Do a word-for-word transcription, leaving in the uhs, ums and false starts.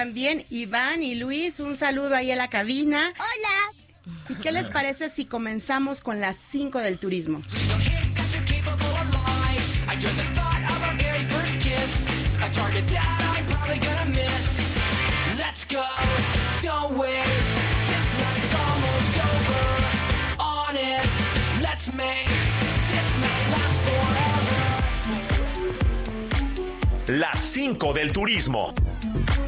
También Iván y Luis, un saludo ahí a la cabina. Hola. ¿Y qué les parece si comenzamos con las cinco del turismo? Las cinco del turismo.